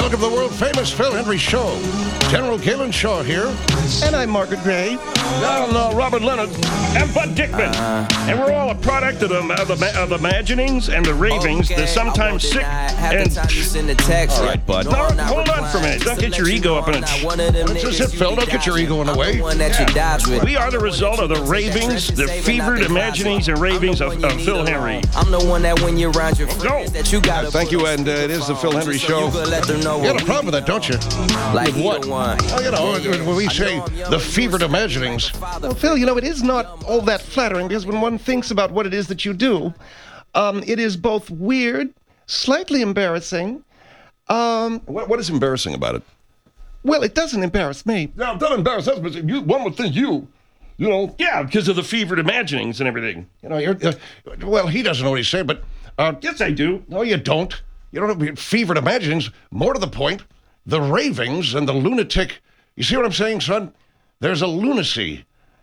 Welcome to the world-famous Phil Hendry Show. General Galen Shaw here. And I'm Margaret Gray. I'm Robert Leonard. I'm Bud Dickman. And we're all a product of the imaginings and the ravings, the sometimes sick and... All right, Bud. No, hold on for a minute. Don't get your ego up in it. That's just it, Phil. Don't get your ego in the way. Yeah. We are the result of the ravings, the fevered imaginings and ravings of Phil Henry. I'm the one that when you're around your friends that you got. Thank you, and it is the Phil Henry Show. You got a problem with that, don't you? Like what? Oh, you know, when we say the fevered imaginings. Well, Phil, you know, it is not all that flattering because when one thinks about what it is that you do, it is both weird, slightly embarrassing. What is embarrassing about it? Well, it doesn't embarrass me. No, it doesn't embarrass us, but one would think you know. Yeah, because of the fevered imaginings and everything. You know, well, he doesn't know what he's saying, but... yes, I do. No, you don't. You don't have fevered imaginings. More to the point, the ravings and the lunatic... You see what I'm saying, son? There's a lunacy.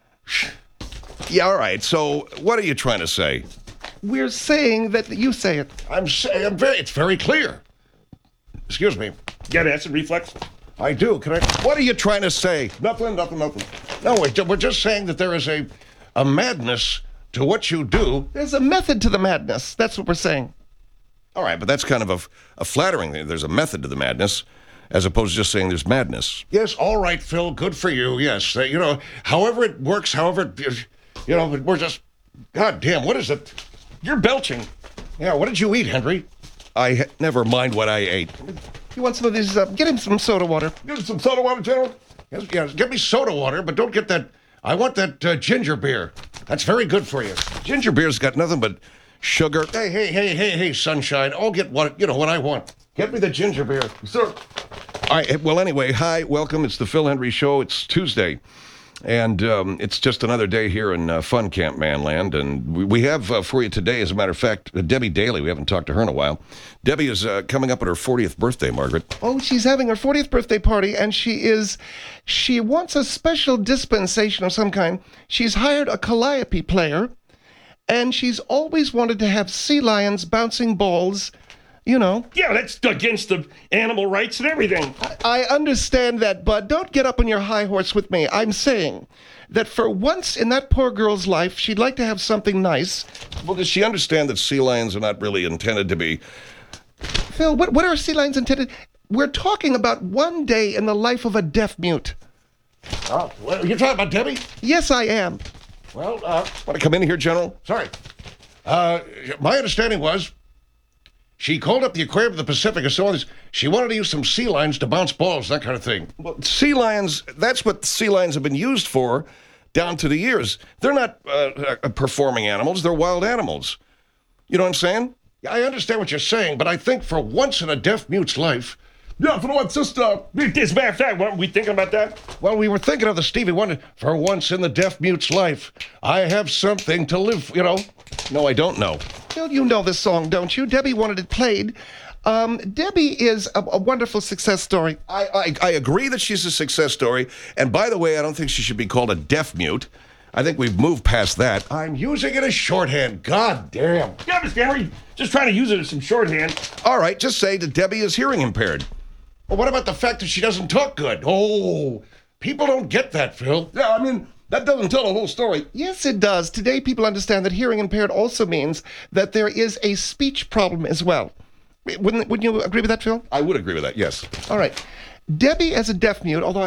Yeah, all right. So what are you trying to say? We're saying that you say it. It's very clear. Excuse me. Get acid reflex? I do. Can I? What are you trying to say? Nothing. No, we're just saying that there is a madness to what you do. There's a method to the madness. That's what we're saying. All right, but that's kind of a flattering thing. There's a method to the madness, as opposed to just saying there's madness. Yes, all right, Phil. Good for you. Yes, you know, however it works, you know, we're just... God damn, what is it? You're belching. Yeah, what did you eat, Henry? Never mind what I ate. You want some of these? Get him some soda water. Get some soda water, General? Yes, get me soda water, but don't get that... I want that ginger beer. That's very good for you. Ginger beer's got nothing but sugar. Hey, sunshine. I'll get what I want. Get me the ginger beer. Sir. All right, well, anyway, hi, welcome. It's the Phil Hendry Show. It's Tuesday, and it's just another day here in Fun Camp Manland, and we have for you today, as a matter of fact, Debbie Daly. We haven't talked to her in a while. Debbie is coming up on her 40th birthday, Margaret. Oh, she's having her 40th birthday party, and she wants a special dispensation of some kind. She's hired a calliope player, and she's always wanted to have sea lions bouncing balls. You know. Yeah, that's against the animal rights and everything. I understand that, Bud. Don't get up on your high horse with me. I'm saying that for once in that poor girl's life, she'd like to have something nice. Well, does she understand that sea lions are not really intended to be... Phil, what are sea lions intended? We're talking about one day in the life of a deaf mute. Oh, well, you're talking about Debbie? Yes, I am. Well, want to come in here, General? Sorry. My understanding was... She called up the Aquarium of the Pacific and so on. She wanted to use some sea lions to bounce balls, that kind of thing. Well, sea lions, that's what sea lions have been used for down to the years. They're not performing animals, they're wild animals. You know what I'm saying? Yeah, I understand what you're saying, but I think for once in a deaf mute's life... Yeah, for what, sister? As a matter of fact, weren't we thinking about that? Well, we were thinking of the Stevie Wonder. For once in the deaf mute's life, I have something to live, you know. No, I don't know. Phil, you know this song, don't you? Debbie wanted it played. Debbie is a wonderful success story. I agree that she's a success story. And by the way, I don't think she should be called a deaf mute. I think we've moved past that. I'm using it as shorthand. God damn. Yeah, Mr. Henry, just trying to use it as some shorthand. All right, just say that Debbie is hearing impaired. Well, what about the fact that she doesn't talk good? Oh, people don't get that, Phil. Yeah, I mean... That doesn't tell the whole story. Yes, it does. Today, people understand that hearing impaired also means that there is a speech problem as well. Wouldn't you agree with that, Phil? I would agree with that, yes. All right. Debbie as a deaf mute, although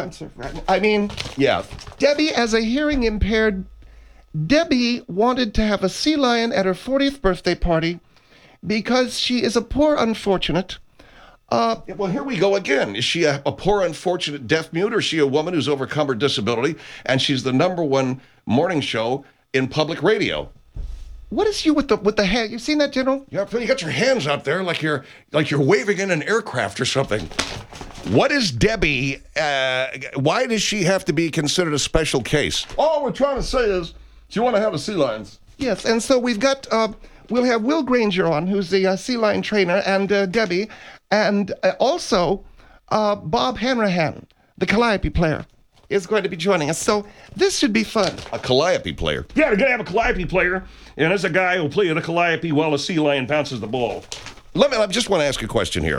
yeah. Debbie as a hearing impaired, Debbie wanted to have a sea lion at her 40th birthday party because she is a poor unfortunate. Well, here we go again. Is she a poor, unfortunate deaf mute, or is she a woman who's overcome her disability, and she's the #1 morning show in public radio? What is you with the hand? You've seen that, General? Yeah, Phil, you got your hands out there like you're waving in an aircraft or something. What is Debbie? Why does she have to be considered a special case? All we're trying to say is she want to have the sea lions. Yes, and so we've got. We'll have Will Granger on, who's the sea lion trainer, and Debbie. And also, Bob Hanrahan, the calliope player, is going to be joining us. So this should be fun. A calliope player? Yeah, they're going to have a calliope player, and there's a guy who'll play the calliope while a sea lion bounces the ball. I just want to ask a question here.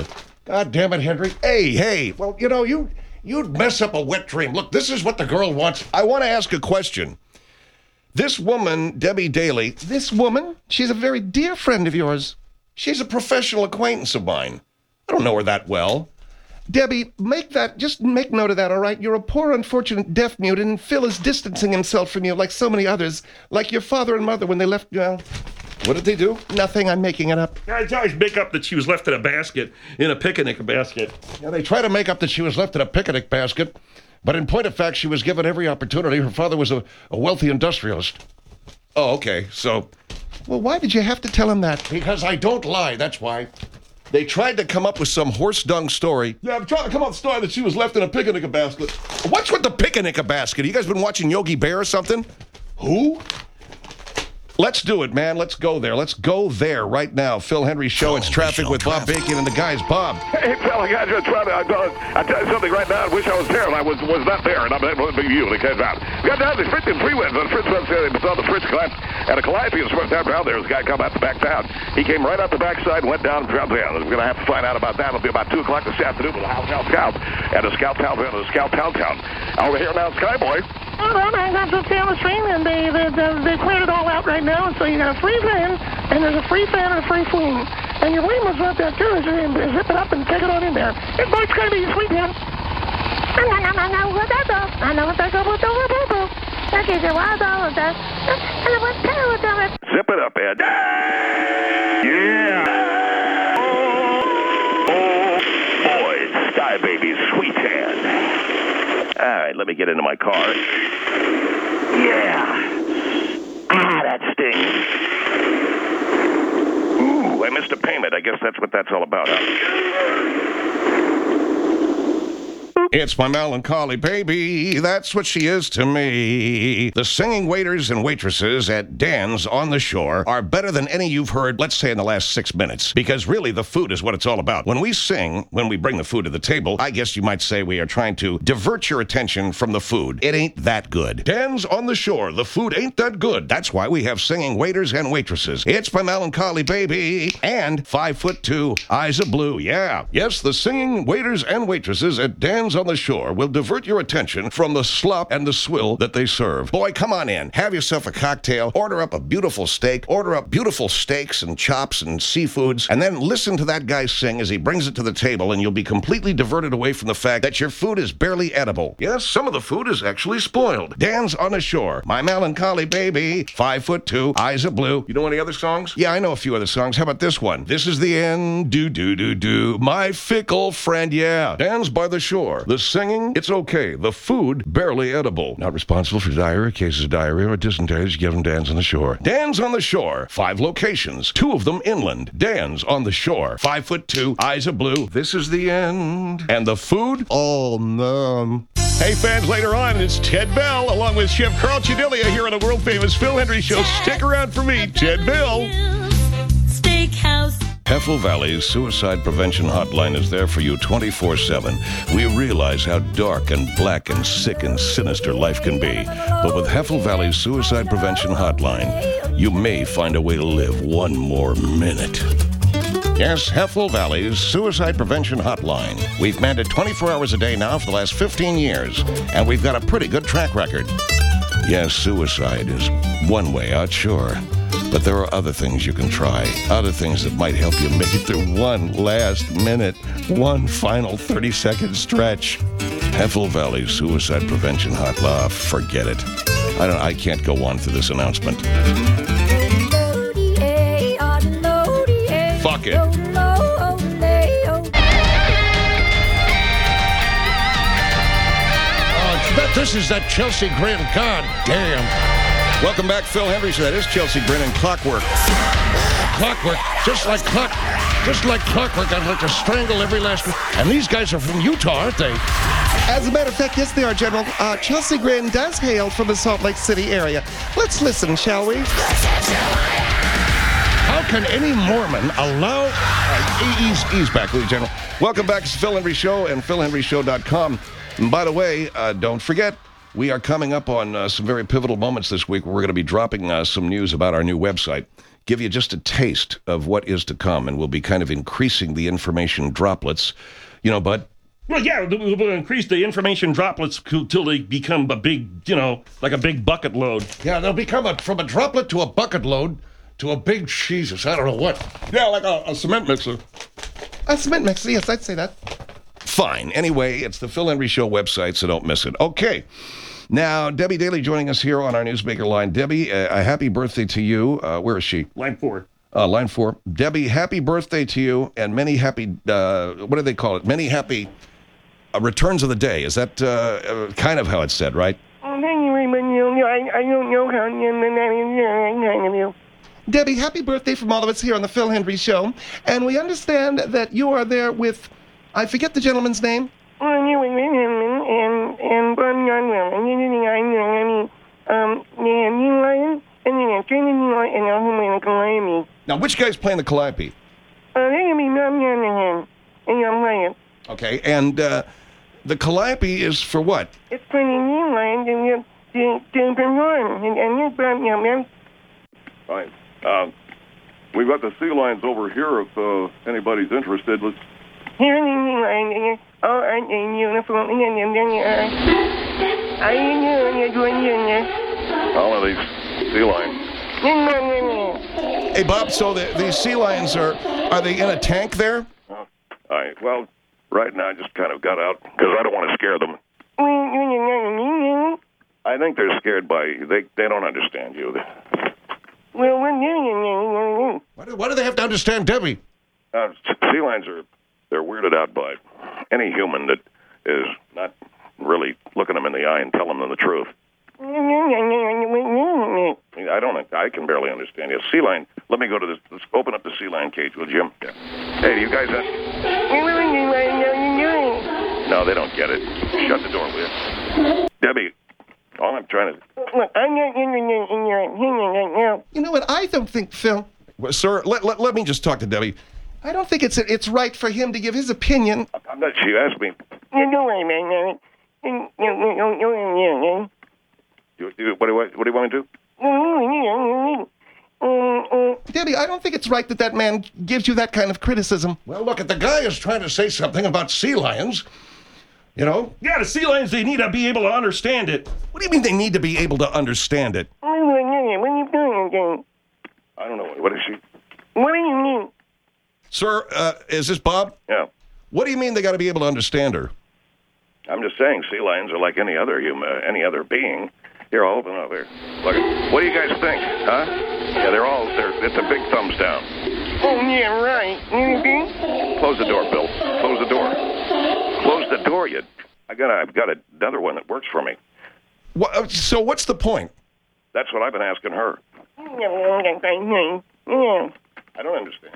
God damn it, Henry. Hey. Well, you'd mess up a wet dream. Look, this is what the girl wants. I want to ask a question. This woman, Debbie Daly, This woman, she's a very dear friend of yours. she's a professional acquaintance of mine. I don't know her that well. Debbie, just make note of that, all right? You're a poor, unfortunate deaf mute, and Phil is distancing himself from you like so many others, like your father and mother when they left, well, What did they do? nothing, I'm making it up. Guys always make up that she was left in a basket, in a picnic basket. Yeah, they try to make up that she was left in a picnic basket, but in point of fact, she was given every opportunity. Her father was a wealthy industrialist. Oh, okay, so... Well, why did you have to tell him that? Because I don't lie, that's why. They tried to come up with some horse dung story. Yeah, I'm trying to come up with the story that she was left in a picnic basket. What's with the picnic basket? You guys been watching Yogi Bear or something? Who? Let's do it, man. Let's go there. Let's go there right now. Phil Henry Show. It's traffic with Bob Bacon and the guys. Bob. Hey, fella, guys, just trying to. I tell you something right now. I wish I was there, and I was not there, and I'm able to be you. It came out. We got down to the Fritz and Freeway. The Fritz was on the Fritz collapse, and a Calliope was supposed to have down there. This guy come out the back town. He came right out the backside and went down and dropped down. We're going to have to find out about that. It'll be about 2 o'clock this afternoon with the House Scout and the Scout Town Town. Over here now, Skyboy. Well, I got to down the stream, and they cleared it all out right now, and so you got a free van, and there's a free fan and a free fleam. And your wing was right there, too, so you zip it up and take it on in there. It's going to be sweet, man. I know what that does. I know what that goes with the boo-boo. That gives you wild all of that. And it was terrible, it. Zip it up, Ed. Yeah. Oh, boy, Sky Baby, sweet hand. All right, let me get into my car. Yeah. That stings. Ooh, I missed a payment. I guess that's what that's all about, huh? It's my melancholy baby. That's what she is to me. The singing waiters and waitresses at Dan's on the Shore are better than any you've heard, let's say, in the last 6 minutes. Because really, the food is what it's all about. When we sing, when we bring the food to the table, I guess you might say we are trying to divert your attention from the food. It ain't that good. Dan's on the Shore. The food ain't that good. That's why we have singing waiters and waitresses. It's my melancholy baby. And 5'2", eyes of blue. Yeah. Yes, the singing waiters and waitresses at Dan's on the Shore will divert your attention from the slop and the swill that they serve. Boy, come on in. Have yourself a cocktail. Order up a beautiful steak. Order up beautiful steaks and chops and seafoods. And then listen to that guy sing as he brings it to the table, and you'll be completely diverted away from the fact that your food is barely edible. Yes, some of the food is actually spoiled. Dan's on the Shore. My melancholy baby. 5'2", eyes of blue. You know any other songs? Yeah, I know a few other songs. How about this one? This is the end. Do. My fickle friend. Yeah. Dan's by the Shore. The singing, it's okay. The food, barely edible. Not responsible for diarrhea, cases of diarrhea or dysentery. Give them Dan's on the Shore. Dan's on the Shore. 5 locations. 2 of them inland. Dan's on the Shore. 5'2", eyes of blue. This is the end. And the food? Oh, no. Hey, fans, later on, it's Ted Bell along with Chef Carl Chedilia here on the world-famous Phil Henry Show. Stick around for me, Ted Bell. Steakhouse. Heffel Valley's Suicide Prevention Hotline is there for you 24/7. We realize how dark and black and sick and sinister life can be. But with Heffel Valley's Suicide Prevention Hotline, you may find a way to live one more minute. Yes, Heffel Valley's Suicide Prevention Hotline. We've manned it 24 hours a day now for the last 15 years, and we've got a pretty good track record. Yes, suicide is one way out, sure. But there are other things you can try, other things that might help you make it through one last minute, one final 30-second stretch. Heffel Valley Suicide Prevention Hotline, forget it. I can't go on through this announcement. Fuck it. This is that Chelsea Grin. God damn. Welcome back, Phil Henry. So that is Chelsea Grin and Clockwork. Clockwork. Just like clockwork. I'd like to strangle every last one. And these guys are from Utah, aren't they? As a matter of fact, yes, they are, General. Chelsea Grin does hail from the Salt Lake City area. Let's listen, shall we? How can any Mormon allow... ease back, will you, General? Welcome back. It's the Phil Henry Show and PhilHenryShow.com. And by the way, don't forget, We are coming up on some very pivotal moments this week where we're going to be dropping some news about our new website. Give you just a taste of what is to come, and we'll be kind of increasing the information droplets. You know, Bud? Well, yeah, we'll increase the information droplets till they become a big, like a big bucket load. Yeah, they'll become from a droplet to a bucket load to a big Jesus. I don't know what. Yeah, like a cement mixer. A cement mixer, yes, I'd say that. Fine. Anyway, it's the Phil Henry Show website, so don't miss it. Okay. Now, Debbie Daly joining us here on our Newsmaker line. Debbie, a happy birthday to you. Where is she? Line 4. Line 4. Debbie, happy birthday to you, and many happy, what do they call it? Many happy returns of the day. Is that kind of how it's said, right? Thank you very much. I don't know how. Debbie, happy birthday from all of us here on the Phil Henry Show. And we understand that you are there with, I forget the gentleman's name. Now, which guy's playing the Calliope? Okay, and the Calliope is for what? It's for the new line to perform. Right. We've got the sea lions over here if anybody's interested. Let's... Here in the new line, all right, beautiful. All of these sea lions. Hey, Bob, so these sea lions, are they in a tank there? All right, well, right now I just kind of got out because I don't want to scare them. I think they're scared by... They don't understand you. Well, Why do they have to understand Debbie? Sea lions they're weirded out by any human that is not really looking them in the eye and telling them the truth. I can barely understand you. Sea lion, let me go to this. Let's open up the sea lion cage, will Jim? Yeah. Hey, do you guys... No, they don't get it. Shut the door, will you? Debbie, all I'm trying to... Look, I'm not interested in your opinion right now. You know what? I don't think, Phil, Well, sir, let me just talk to Debbie. I don't think it's right for him to give his opinion. I'm not... She asked me... Don't worry, man. What do you want me to do? Debbie, I don't think it's right that man gives you that kind of criticism. Well, look, the guy is trying to say something about sea lions. You know? Yeah, the sea lions, they need to be able to understand it. What do you mean they need to be able to understand it? What are you doing? I don't know. What is she? What do you mean? Sir, is this Bob? Yeah. What do you mean they got to be able to understand her? I'm just saying sea lions are like any other human, any other being. Here, I'll open up here. Look, what do you guys think, huh? Yeah, it's a big thumbs down. Oh, yeah, right. Close the door, Bill. Close the door. Close the door, you... I've got another one that works for me. So what's the point? That's what I've been asking her. I don't understand.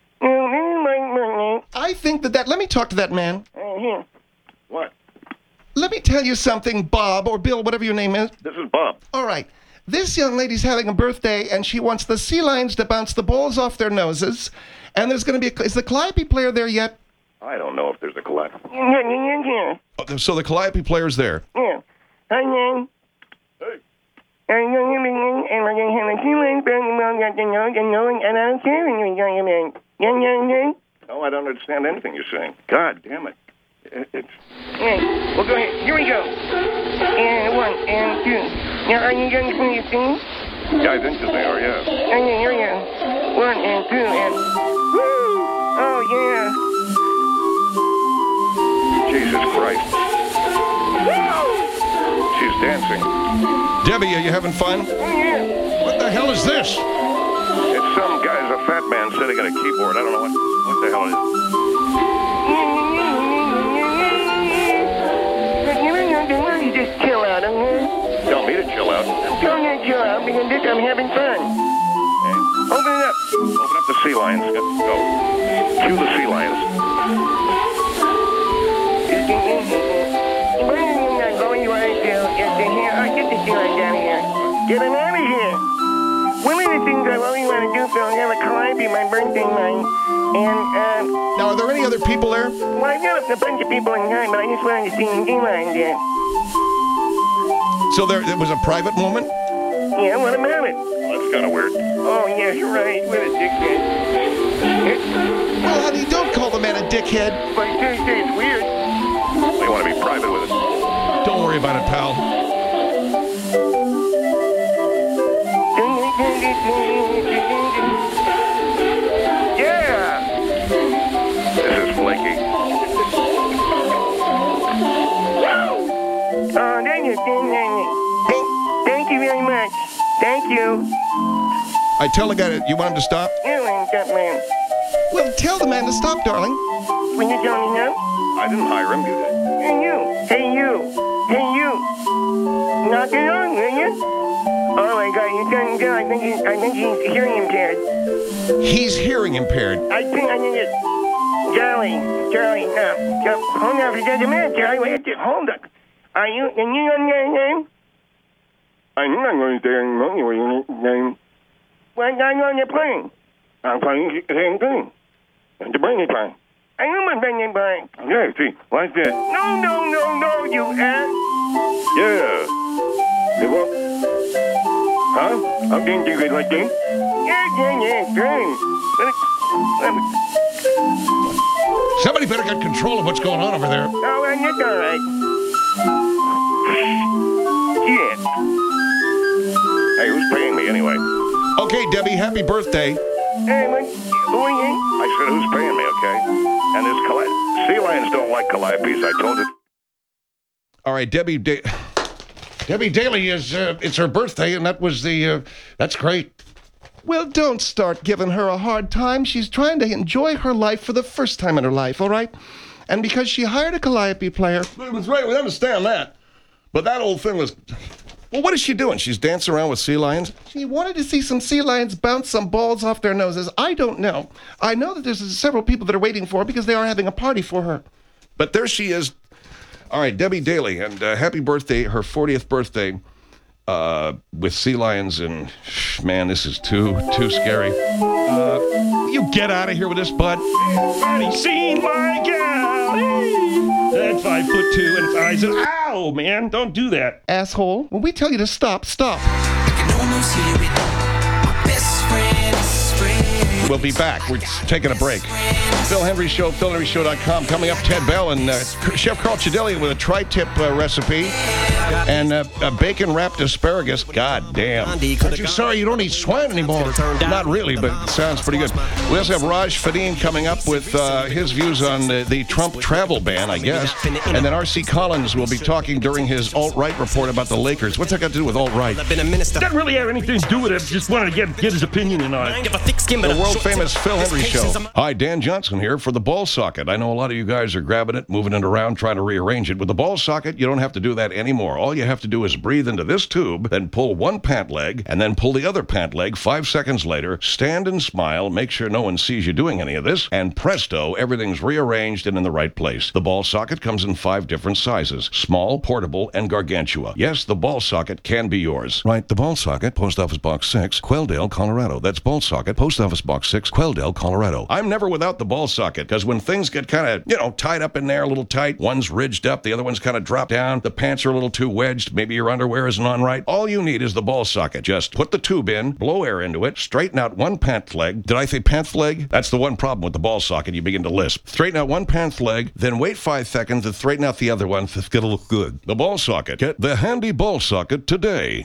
I think that let me talk to that man. What? Let me tell you something, Bob, or Bill, whatever your name is. This is Bob. All right. This young lady's having a birthday, and she wants the sea lions to bounce the balls off their noses. And there's going to be is the Calliope player there yet? I don't know if there's a collapse. So the Calliope player's there. Yeah. Hi, man. Hey. And we're going to have a few months back about that and I don't care when you're going to No, I don't understand anything you're saying. God damn it. It's... Yeah. Well, go ahead. Here we go. And 1 and 2. Now, are you going to play your thing? Yeah, I think that they are, yeah. Okay, here we go. 1 and 2 and... Woo! Oh, yeah. Jesus Christ. Woo! She's dancing. Debbie, are you having fun? Oh, yeah. What the hell is this? It's some guy's a fat man sitting at a keyboard. I don't know what the hell it is. Just chill out, okay? Tell me to chill out. Tell me to chill out because I'm having fun. Okay. Open it up. Open up the sea lions. Go. Cue the sea lions. Where are you going right now? Get the sea lions out of here. Get them out of here. One of the things I really want to do, Phil, I have a Calliope, my birthday night. And, Now, are there any other people there? well, I've got a bunch of people in time, but I just wanted to see the sea lions yet. So it was a private moment? Yeah, what about it? That's kind of weird. Oh, yeah, you're right. What a dickhead. Well, honey, don't call the man a dickhead. But Tuesday is weird. We want to be private with it. Don't worry about it, pal. Yeah. This is flaky. Oh, thank you very much. Thank you. I tell the guy that you want him to stop? You ain't that man. Well, tell the man to stop, darling. When you tell me now? I didn't hire him, you did. Hey, you. Hey, you. Hey, you. Knock it on, will you? Oh, my God. You're turning down. I think he's hearing impaired. He's hearing impaired. I think it's Charlie. No. Hold on for just a minute, Charlie. Wait, hold up. Are you on your name? I'm not going to say your name. What are you on your plane? I'm playing the same thing. And the brain is fine. I am on the plane. Yeah, see, watch this. No, you ass. Yeah. You what? Huh? I'm doing good like this. Yeah, great. Somebody better get control of what's going on over there. Oh, well, that's all right. Shit. Hey, who's paying me anyway? Okay, Debbie, happy birthday. Hey, who are you? I said, who's paying me, okay? And this sea lions don't like calliopes. I told it. All right, Debbie Daly is, it's her birthday, and that was that's great. Well, don't start giving her a hard time. She's trying to enjoy her life for the first time in her life, all right? And because she hired a calliope player... That's right, we understand that. But that old thing was... Well, what is she doing? She's dancing around with sea lions? She wanted to see some sea lions bounce some balls off their noses. I don't know. I know that there's several people that are waiting for her because they are having a party for her. But there she is. All right, Debbie Daly, and happy birthday, her 40th birthday, with sea lions, and man, this is too scary. You get out of here with this, bud. Everybody seen my gal. Hey. That's 5'2" and eyes. Ow, man, don't do that. Asshole. When we tell you to stop, stop. We'll be back. We're taking a break. Phil Hendry Show, PhilHenryShow.com. Coming up, Ted Bell and Chef Carl Chidelli with a tri-tip recipe and a bacon-wrapped asparagus. God damn. Aren't you sorry you don't eat swine anymore? Not really, but it sounds pretty good. We also have Raj Fadeen coming up with his views on the Trump travel ban, I guess. And then R.C. Collins will be talking during his alt-right report about the Lakers. What's that got to do with alt-right? Doesn't really have anything to do with it. Just wanted to get his opinion in on it. The world-famous Phil Hendry Show. Hi, Dan Johnson here for the ball socket. I know a lot of you guys are grabbing it, moving it around, trying to rearrange it. With the ball socket, you don't have to do that anymore. All you have to do is breathe into this tube, then pull one pant leg, and then pull the other pant leg 5 seconds later. Stand and smile, make sure no one sees you doing any of this, and presto, everything's rearranged and in the right place. The ball socket comes in 5 different sizes: small, portable, and gargantua. Yes, the ball socket can be yours. Right, the ball socket, Post Office Box 6, Quelldale, Colorado. That's ball socket, Post Office Box 6, Quelldale, Colorado. I'm never without the ball socket, because when things get kind of, tied up in there a little tight, one's ridged up, the other one's kind of dropped down, the pants are a little too wedged, maybe your underwear isn't on right, all you need is the ball socket. Just put the tube in, blow air into it, straighten out one pant leg. Did I say pant leg? That's the one problem with the ball socket. You begin to lisp. Straighten out one pant leg, then wait 5 seconds to straighten out the other one. It's going to look good. The ball socket. Get the handy ball socket today.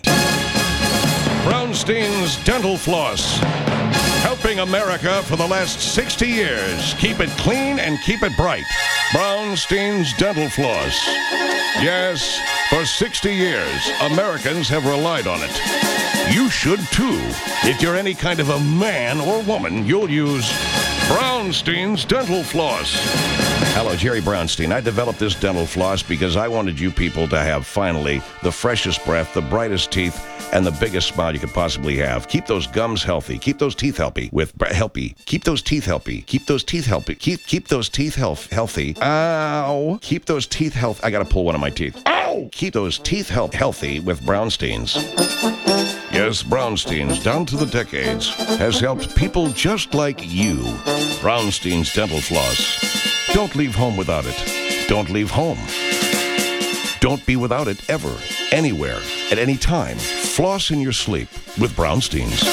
Brownstein's Dental Floss. Helping America for the last 60 years. Keep it clean and keep it bright. Brownstein's Dental Floss. Yes, for 60 years, Americans have relied on it. You should too. If you're any kind of a man or woman, you'll use Brownstein's Dental Floss. Hello, Jerry Brownstein. I developed this dental floss because I wanted you people to have, finally, the freshest breath, the brightest teeth, and the biggest smile you could possibly have. Keep those gums healthy. Keep those teeth healthy. Keep those teeth healthy. Keep those teeth healthy. Keep those teeth healthy. Ow. Keep those teeth healthy. I gotta pull one of my teeth. Ow. Keep those teeth healthy with Brownstein's. Yes, Brownstein's, down to the decades, has helped people just like you. Brownstein's Dental Floss. Don't leave home without it. Don't leave home Don't be without it ever, anywhere, at any time. Floss in your sleep with Brownsteins.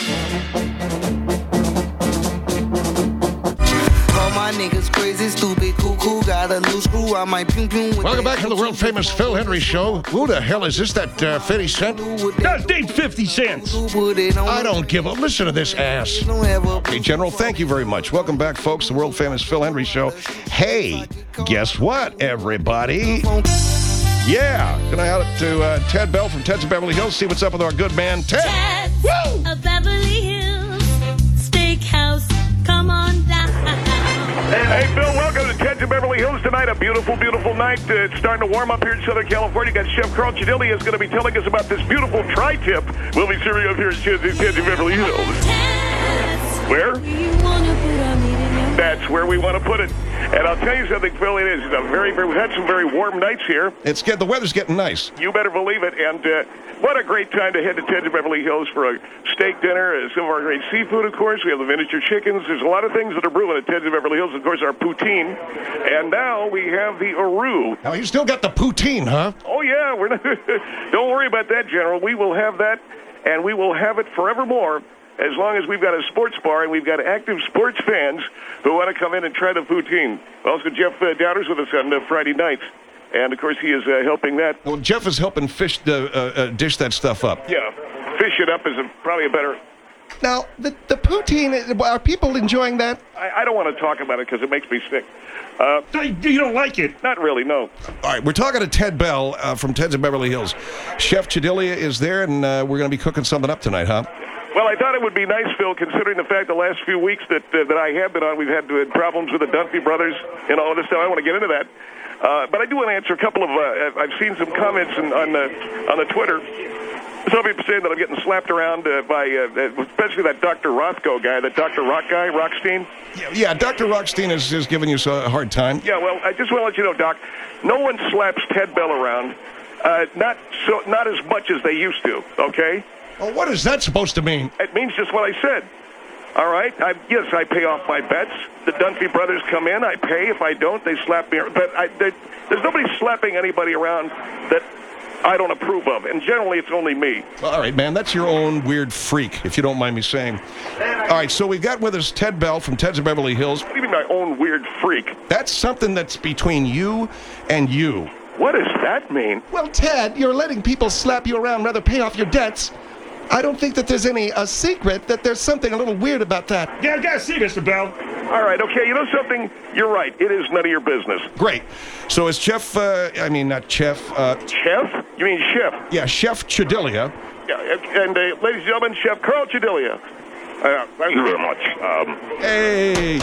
Niggas crazy, stupid, cuckoo, got a loose screw. I might pum pum with Welcome back to the world-famous Phil Henry Show. Who the hell is this, that 50 Cent? That's Dave 50 cents. I don't give a... Listen to this ass. Hey, General, thank you very much. Welcome back, folks, the world-famous Phil Henry Show. Hey, guess what, everybody? Yeah, gonna out to Ted Bell from Ted's of Beverly Hills. See what's up with our good man, Ted. Ted's of Beverly Hills Steakhouse. Come on down. Hey, Phil, welcome to Ted's of Beverly Hills tonight. A beautiful, beautiful night. It's starting to warm up here in Southern California. Got Chef Carl Chidilli is going to be telling us about this beautiful tri-tip we'll be serving up here at Ted's of Beverly Hills. Ted's. Where? You wanna put our meat in your... That's where we want to put it. And I'll tell you something, Phil, it is a we've had some very warm nights here. The weather's getting nice. You better believe it. And what a great time to head to Ted's of Beverly Hills for a steak dinner. Some of our great seafood, of course. We have the miniature chickens. There's a lot of things that are brewing at Ted's of Beverly Hills. Of course, our poutine. And now we have the Aru. Now, you still got the poutine, huh? Oh, yeah. We're not Don't worry about that, General. We will have that, and we will have it forevermore. As long as we've got a sports bar and we've got active sports fans who want to come in and try the poutine. Also, Jeff Dowder's with us on Friday nights. And, of course, he is helping that. Well, Jeff is helping dish that stuff up. Yeah, fish it up is probably a better... Now, the poutine, are people enjoying that? I don't want to talk about it because it makes me sick. You don't like it? Not really, no. All right, we're talking to Ted Bell from Ted's of Beverly Hills. Chef Chidilli is there, and we're going to be cooking something up tonight, huh? Well, I thought it would be nice, Phil, considering the fact the last few weeks that I have been on, we've had problems with the Dunphy brothers and all of this stuff. I don't want to get into that. But I do want to answer a couple of, I've seen some comments on the Twitter. Some people saying that I'm getting slapped around by, especially that Dr. Rothko guy, that Dr. Rock guy, Rockstein. Yeah, Dr. Rockstein is giving you a hard time. Yeah, well, I just want to let you know, Doc, no one slaps Ted Bell around, not as much as they used to, okay? Well, what is that supposed to mean? It means just what I said. All right? Yes, I pay off my bets. The Dunphy brothers come in, I pay. If I don't, they slap me. But there's nobody slapping anybody around that I don't approve of. And generally, it's only me. Well, all right, man, that's your own weird freak, if you don't mind me saying. All right, so we've got with us Ted Bell from Ted's of Beverly Hills. What do you mean my own weird freak? That's something that's between you and you. What does that mean? Well, Ted, you're letting people slap you around rather pay off your debts. I don't think that there's a secret that there's something a little weird about that. Yeah, I gotta see, Mr. Bell. All right, okay, you know something? You're right. It is none of your business. Great. So is Chef, not Chef. Chef? You mean Chef? Yeah, Chef Chidilli. Yeah, and ladies and gentlemen, Chef Carl Chidilli. Thank you very much. Hey.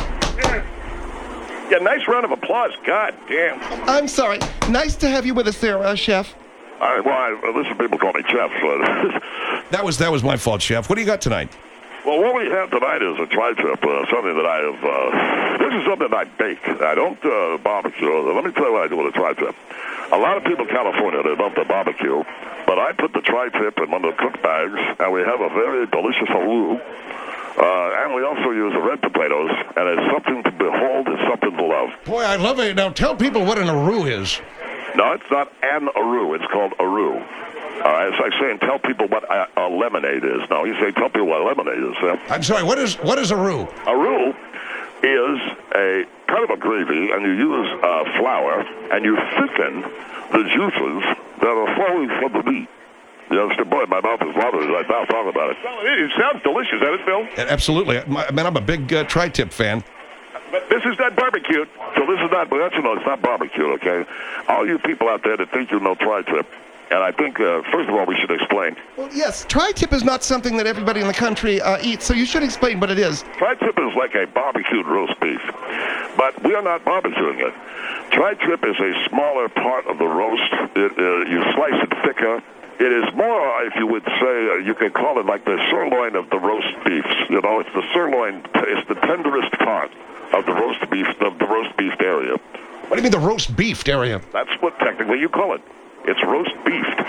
Yeah, nice round of applause. God damn. I'm sorry. Nice to have you with us there, Chef. Listen, people call me Chef. So That was my fault, Chef. What do you got tonight? Well, what we have tonight is a tri-tip, something that I have, this is something I bake. I don't barbecue. Let me tell you what I do with a tri-tip. A lot of people in California, they love to barbecue, but I put the tri-tip in one of the cook bags, and we have a very delicious Aru. And we also use the red potatoes, and it's something to behold, it's something to love. Boy, I love it. Now, tell people what an Aru is. No, it's not an Aru. It's called Aru. All right, it's like saying tell people what a lemonade is. No, you say tell people what a lemonade is. I'm sorry, what is Aru? Aru is a kind of a gravy, and you use flour, and you thicken the juices that are flowing from the meat. You understand? Boy, my mouth is watering right now talking about it. Well, it sounds delicious, doesn't it, Phil? Absolutely. Man, I'm a big tri-tip fan. But this is not barbecued, so this is not, but that's, it's not barbecued, okay? All you people out there that think you know tri-tip, and I think, first of all, we should explain. Well, yes, tri-tip is not something that everybody in the country eats, so you should explain what it is. Tri-tip is like a barbecued roast beef, but we are not barbecuing it. Tri-tip is a smaller part of the roast. You slice it thicker. It is more, if you would say, you could call it like the sirloin of the roast beefs. You know, it's the sirloin, it's the tenderest part of the roast beef area. What do you mean the roast beefed area? That's what technically you call it. It's roast beefed.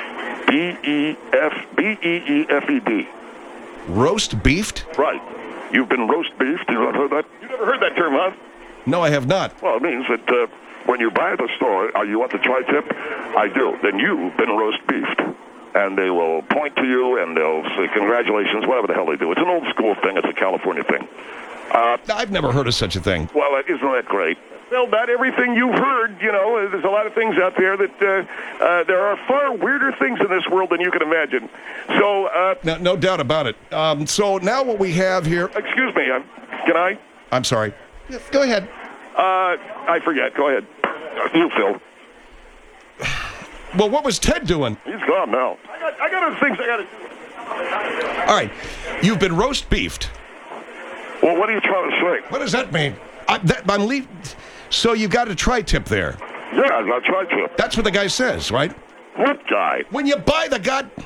B-E-E-F-E-D. Roast beefed? Right. You've been roast beefed. You never heard that? You never heard that term, huh? No, I have not. Well, it means that when you buy at the store, you want the tri-tip? I do. Then you've been roast beefed. And they will point to you and they'll say, congratulations, whatever the hell they do. It's an old school thing. It's a California thing. I've never heard of such a thing. Well, isn't that great? Well, not everything you've heard, there's a lot of things out there that there are far weirder things in this world than you can imagine. So, No doubt about it. So now what we have here... Excuse me, can I? I'm sorry. Yes, go ahead. I forget. Go ahead. You, Phil. Well, what was Ted doing? He's gone now. I got other things I got to do. All right. You've been roast beefed. Well, what are you trying to say? What does that mean? I'm leaving. So you got a tri-tip there. Yeah, I got tri-tip. That's what the guy says, right? What guy? When you buy the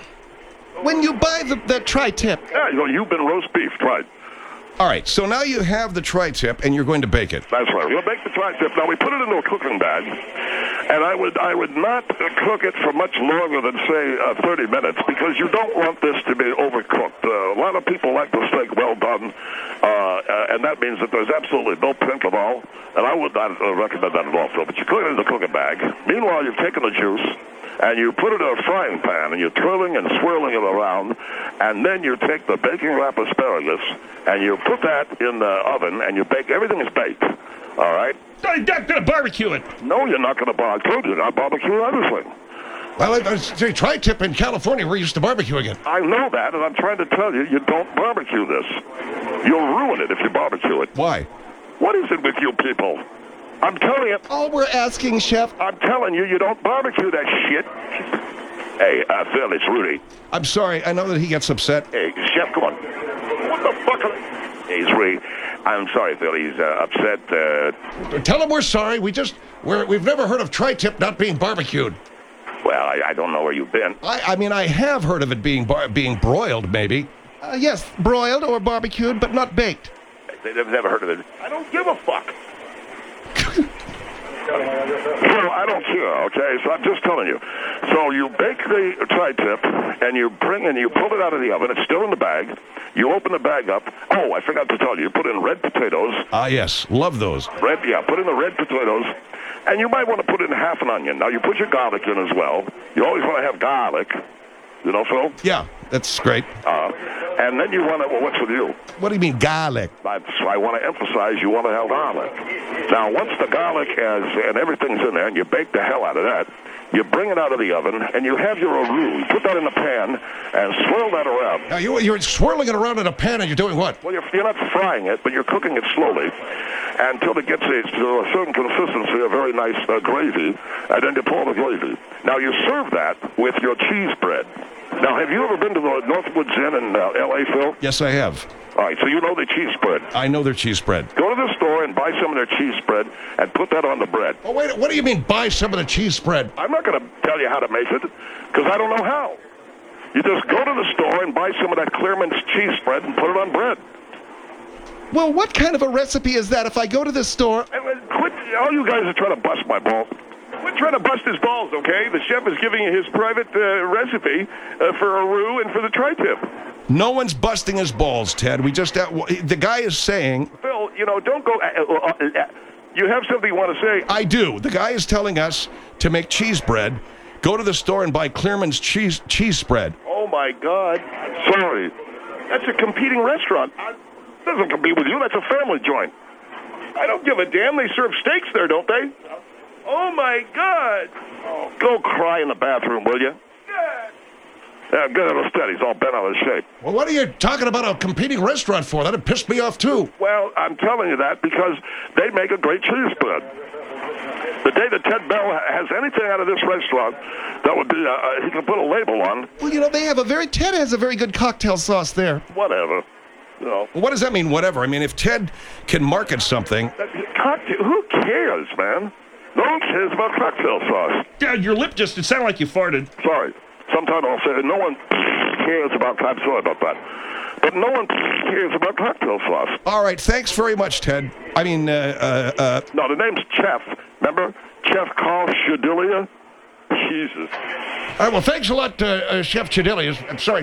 tri-tip. Yeah, you've been roast beefed, right? All right, so now you have the tri-tip and you're going to bake it. That's right. We'll bake the tri-tip. Now, we put it into a cooking bag, and I would not cook it for much longer than, say, 30 minutes, because you don't want this to be overcooked. A lot of people like the steak well done, and that means that there's absolutely no pink at all, and I would not recommend that at all, Phil. But you cook it in the cooking bag. Meanwhile, you've taken the juice, and you put it in a frying pan, and you're twirling and swirling it around, and then you take the baking wrap asparagus, and you put that in the oven, and you bake. Everything is baked, all right? You're not going to barbecue it. No, you're not going to barbecue. You're not barbecue everything. Well, tri-tip in California, we're used to barbecuing it. I know that, and I'm trying to tell you, you don't barbecue this. You'll ruin it if you barbecue it. Why? What is it with you people? I'm telling you. All we're asking, Chef. I'm telling you, you don't barbecue that shit. Hey, Phil, it's Rudy. I'm sorry. I know that he gets upset. Hey, Chef, come on. What the fuck? Hey, it's Rudy. I'm sorry, Phil. He's upset. Tell him we're sorry. We've never heard of tri-tip not being barbecued. Well, I don't know where you've been. I mean, I have heard of it being broiled, maybe. Yes, broiled or barbecued, but not baked. They've never heard of it. I don't give a fuck. Well, I don't care, okay? So I'm just telling you. So you bake the tri-tip, and you pull it out of the oven. It's still in the bag. You open the bag up. Oh, I forgot to tell you. You put in red potatoes. Ah, yes. Love those. Put in the red potatoes. And you might want to put in half an onion. Now, you put your garlic in as well. You always want to have garlic. You know, Phil? Yeah, that's great. And then you want to, well, what's with you? What do you mean, garlic? I want to emphasize you want to have garlic. Now, once the garlic and everything's in there, and you bake the hell out of that, you bring it out of the oven, and you have your roux. You put that in the pan and swirl that around. Now, you're swirling it around in a pan, and you're doing what? Well, you're not frying it, but you're cooking it slowly until it gets to a certain consistency, a very nice gravy, and then you pour the gravy. Now, you serve that with your cheese bread. Now, have you ever been to the Northwoods Inn in L.A., Phil? Yes, I have. All right, so you know the cheese spread. I know their cheese spread. Go to the store and buy some of their cheese spread and put that on the bread. Oh, wait, what do you mean, buy some of the cheese spread? I'm not going to tell you how to make it, because I don't know how. You just go to the store and buy some of that Clearman's cheese spread and put it on bread. Well, what kind of a recipe is that if I go to the store? Quit, all you guys are trying to bust my balls. Quit trying to bust his balls, okay? The chef is giving you his private recipe for a roux and for the tri-tip. No one's busting his balls, Ted. We just the guy is saying... Phil, don't go... you have something you want to say? I do. The guy is telling us to make cheese bread. Go to the store and buy Clearman's cheese spread. Oh, my God. Sorry. That's a competing restaurant. It doesn't compete with you. That's a family joint. I don't give a damn. They serve steaks there, don't they? Oh, my God. Oh, go cry in the bathroom, will you? Yeah, good little steady. He's all bent out of shape. Well, what are you talking about a competing restaurant for? That'd piss me off, too. Well, I'm telling you that because they make a great cheese spread. The day that Ted Bell has anything out of this restaurant, that would be, he can put a label on. Well, Ted has a very good cocktail sauce there. Whatever. What does that mean, whatever? I mean, if Ted can market something... Who cares, man? No one cares about cocktail sauce. Yeah, your lip it sounded like you farted. Sorry. Sometimes I'll say no one cares about... I'm sorry about that. But no one cares about cocktail sauce. All right, thanks very much, Ted. I mean, No, the name's Chef. Remember? Chef Carl Shadilia? Jesus. All right, well, thanks a lot, Chef Chadilia. I'm sorry.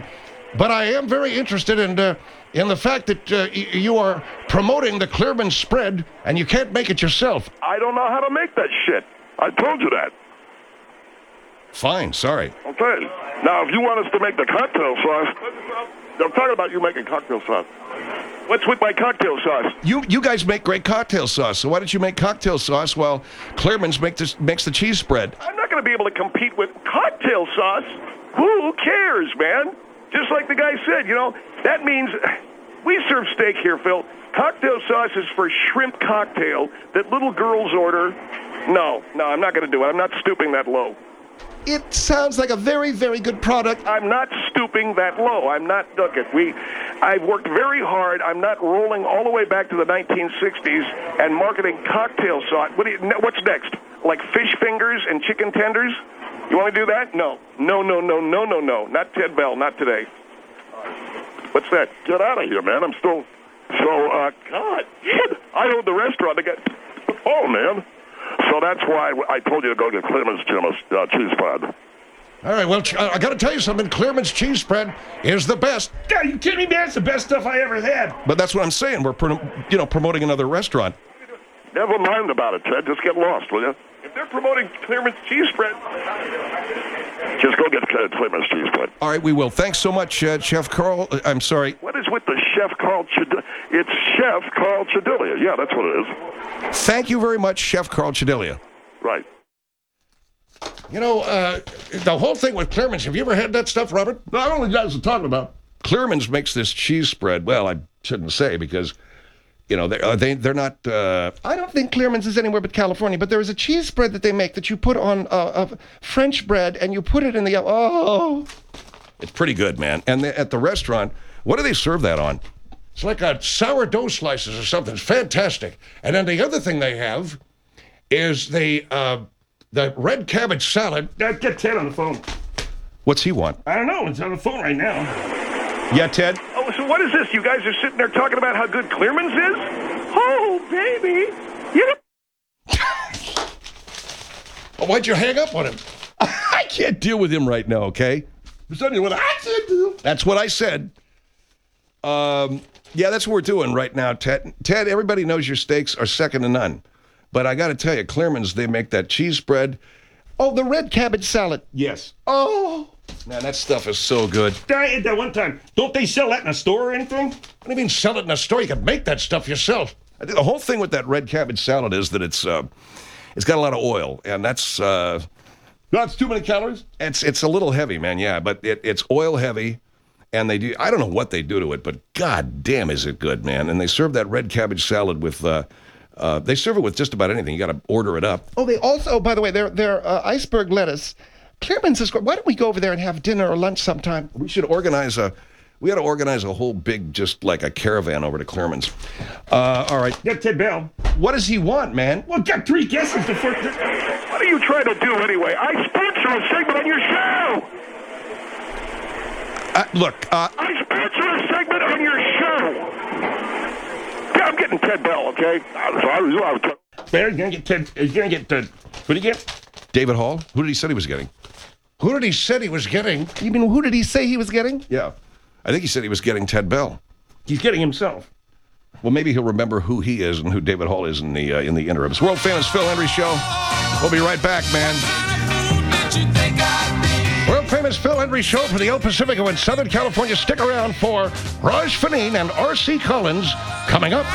but I am very interested in the fact that you are promoting the Clearman spread, and you can't make it yourself. I don't know how to make that shit. I told you that. Fine, sorry. Okay. Now, if you want us to make the cocktail sauce, I'm talking about you making cocktail sauce. What's with my cocktail sauce? You guys make great cocktail sauce, so why don't you make cocktail sauce while Clearman's makes the cheese spread? I'm not going to be able to compete with cocktail sauce. Who cares, man? Just like the guy said, that means we serve steak here, Phil. Cocktail sauce is for shrimp cocktail that little girls order. No, I'm not going to do it. I'm not stooping that low. It sounds like a very, very good product. I'm not stooping that low. I'm not, look it, I've worked very hard. I'm not rolling all the way back to the 1960s and marketing cocktail sauce. What's next? Like fish fingers and chicken tenders? You want to do that? No. Not Ted Bell, not today. What's that? Get out of here, man. I'm still, God, I own the restaurant. Oh, man. So that's why I told you to go to Clearman's cheese spread. All right, well, I got to tell you something. Clearman's cheese spread is the best. God, you kidding me, man? It's the best stuff I ever had. But that's what I'm saying. We're, promoting another restaurant. Never mind about it, Ted. Just get lost, will you? If they're promoting Clearman's cheese spread, just go get Clearman's cheese spread. All right, we will. Thanks so much, Chef Carl. I'm sorry. What is with the Chef Carl Chedilia? It's Chef Carl Chedilia. Yeah, that's what it is. Thank you very much, Chef Carl Chedilia. Right. The whole thing with Clearman's, have you ever had that stuff, Robert? I don't know what you guys are talking about. Clearman's makes this cheese spread. Well, I shouldn't say because, they're not... I don't think Clearman's is anywhere but California, but there is a cheese spread that they make that you put on French bread and you put it in the... Oh! It's pretty good, man. And at the restaurant, what do they serve that on? It's like a sourdough slices or something. It's fantastic. And then the other thing they have is the red cabbage salad. Get Ted on the phone. What's he want? I don't know. It's on the phone right now. Yeah, Ted? Oh, so what is this? You guys are sitting there talking about how good Clearman's is? Oh, baby. Why'd you hang up on him? I can't deal with him right now, okay? What I said, dude. That's what I said. Yeah, that's what we're doing right now, Ted. Ted, everybody knows your steaks are second to none. But I got to tell you, Clearman's, they make that cheese spread. Oh, the red cabbage salad. Yes. Oh. Man, that stuff is so good. I ate that one time. Don't they sell that in a store or anything? What do you mean sell it in a store? You can make that stuff yourself. The whole thing with that red cabbage salad is that it's got a lot of oil, and that's... That's too many calories? It's a little heavy, man, yeah, but it's oil heavy. And they do, I don't know what they do to it, but god damn is it good, man. And they serve that red cabbage salad with, they serve it with just about anything. You got to order it up. Oh, they also, by the way, their iceberg lettuce. Clearman's is great. Why don't we go over there and have dinner or lunch sometime? We got to organize a whole big, just like a caravan over to Clearman's. All right. Get Ted Bell. What does he want, man? Well, got 3 guesses the first. What are you trying to do anyway? I sponsor a segment on your show. Look, I sponsor a segment on your show. Yeah, I'm getting Ted Bell, okay? He's gonna get Ted. He's gonna get Ted. What did he get? David Hall. Who did he say he was getting? Who did he say he was getting? You mean who did he say he was getting? Yeah, I think he said he was getting Ted Bell. He's getting himself. Well, maybe he'll remember who he is and who David Hall is in the interim. It's world famous Phil Hendrie Show. We'll be right back, man. World famous Phil Hendrie Show for the El Pacifico in Southern California. Stick around for Raj Faneen and R.C. Collins coming up.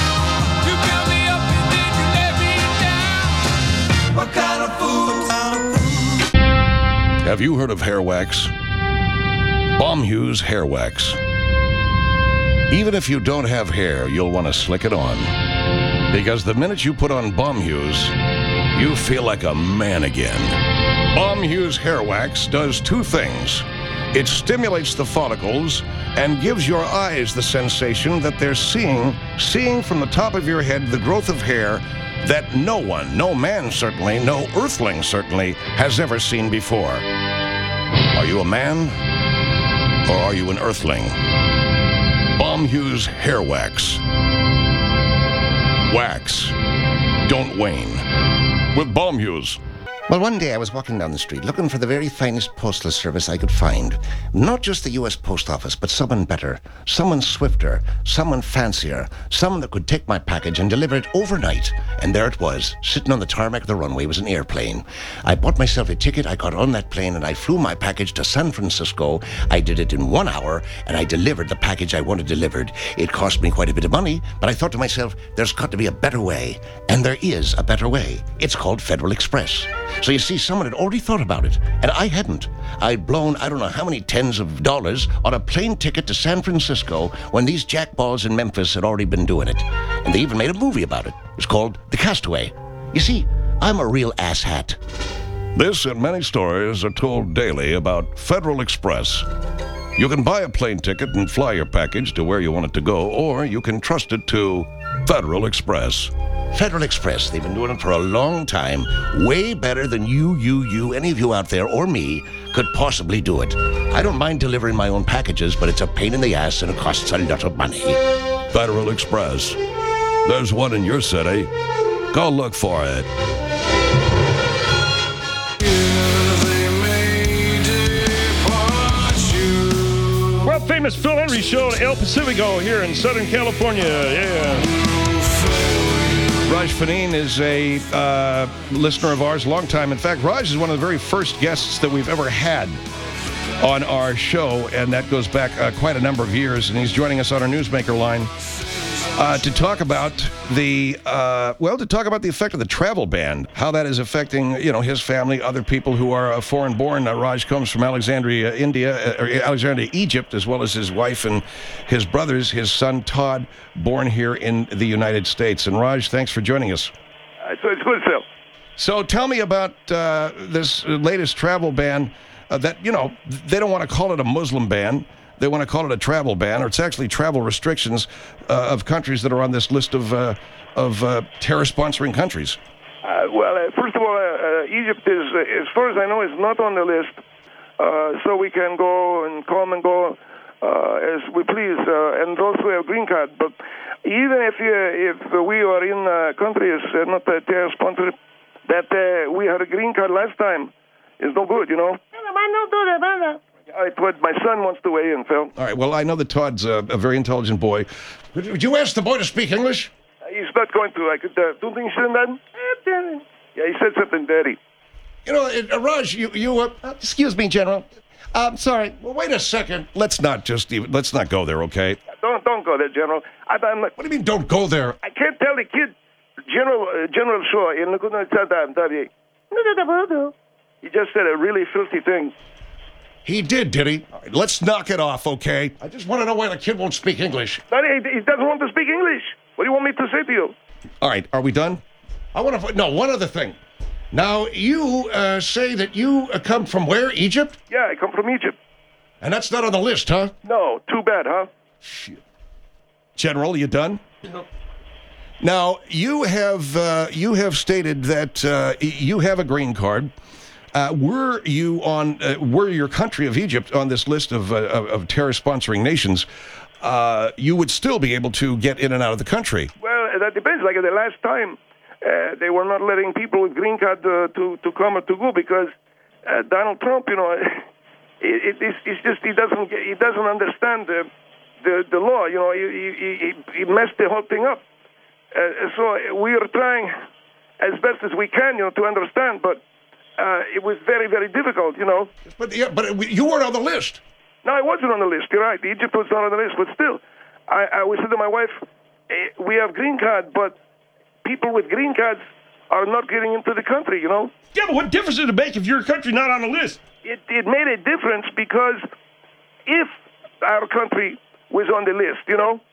Have you heard of hair wax? Bomb Hughes Hair Wax. Even if you don't have hair, you'll want to slick it on. Because the minute you put on Bomb Hughes, you feel like a man again. Bomb Hughes Hair Wax does 2 things. It stimulates the follicles and gives your eyes the sensation that they're seeing from the top of your head the growth of hair that no one, no man certainly, no earthling certainly, has ever seen before. Are you a man or are you an earthling? Bomb Hughes Hair Wax. Wax. Don't wane. With Bomb Hughes. Well, one day I was walking down the street looking for the very finest postal service I could find. Not just the U.S. Post Office, but someone better, someone swifter, someone fancier, someone that could take my package and deliver it overnight. And there it was, sitting on the tarmac of the runway was an airplane. I bought myself a ticket, I got on that plane, and I flew my package to San Francisco. I did it in 1 hour, and I delivered the package I wanted delivered. It cost me quite a bit of money, but I thought to myself, there's got to be a better way. And there is a better way. It's called Federal Express. So you see, someone had already thought about it, and I hadn't. I'd blown I don't know how many tens of dollars on a plane ticket to San Francisco when these jackballs in Memphis had already been doing it. And they even made a movie about it. It was called The Castaway. You see, I'm a real asshat. This and many stories are told daily about Federal Express. You can buy a plane ticket and fly your package to where you want it to go, or you can trust it to Federal Express. Federal Express, they've been doing it for a long time. Way better than any of you out there, or me, could possibly do it. I don't mind delivering my own packages, but it's a pain in the ass and it costs a lot of money. Federal Express. There's one in your city. Go look for it. Well, famous Phil Henry show at El Pacifico here in Southern California. Yeah. Raj Faneen is a listener of ours, long time. In fact, Raj is one of the very first guests that we've ever had on our show, and that goes back quite a number of years. And he's joining us on our Newsmaker line to talk about the effect of the travel ban, how that is affecting his family, other people who are foreign-born. Raj comes from Alexandria, Alexandria, Egypt, as well as his wife and his brothers, his son Todd, born here in the United States. And Raj, thanks for joining us. So it's good, Phil. So tell me about this latest travel ban. That they don't want to call it a Muslim ban. They want to call it a travel ban, or it's actually travel restrictions of countries that are on this list of terror-sponsoring countries. First of all, Egypt is, as far as I know, is not on the list, so we can go and come and go as we please, and also have green card. But even if we are in countries not terror-sponsored, that we had a green card last time, is no good, My son wants to weigh in, Phil. All right, well, I know that Todd's a very intelligent boy. Would you ask the boy to speak English? He's not going to. I could do things in that. Yeah, he said something dirty. Raj, Excuse me, General. Sorry. well, wait a second. Let's not go there, okay? Don't go there, General. I'm not, What do you mean, don't go there? I can't tell the kid, General Shaw, he just said a really filthy thing. He did he? All right, let's knock it off, okay? I just want to know why the kid won't speak English. He doesn't want to speak English. What do you want me to say to you? All right, are we done? I want to... No, one other thing. Now, you say that you come from where? Egypt? Yeah, I come from Egypt. And that's not on the list, huh? No, too bad, huh? General, you done? No. Now, you have stated that you have a green card. Were your country of Egypt on this list of terror-sponsoring nations, you would still be able to get in and out of the country? Well, that depends. Like the last time, they were not letting people with green card to come or to go because Donald Trump, it's just he doesn't understand the law. He messed the whole thing up. So we are trying as best as we can, to understand, but. It was very, very difficult, But you weren't on the list. No, I wasn't on the list. You're right. Egypt was not on the list, but still, I said to my wife, we have green card, but people with green cards are not getting into the country, Yeah, but what difference does it make if your country not on the list? It made a difference because if our country was on the list,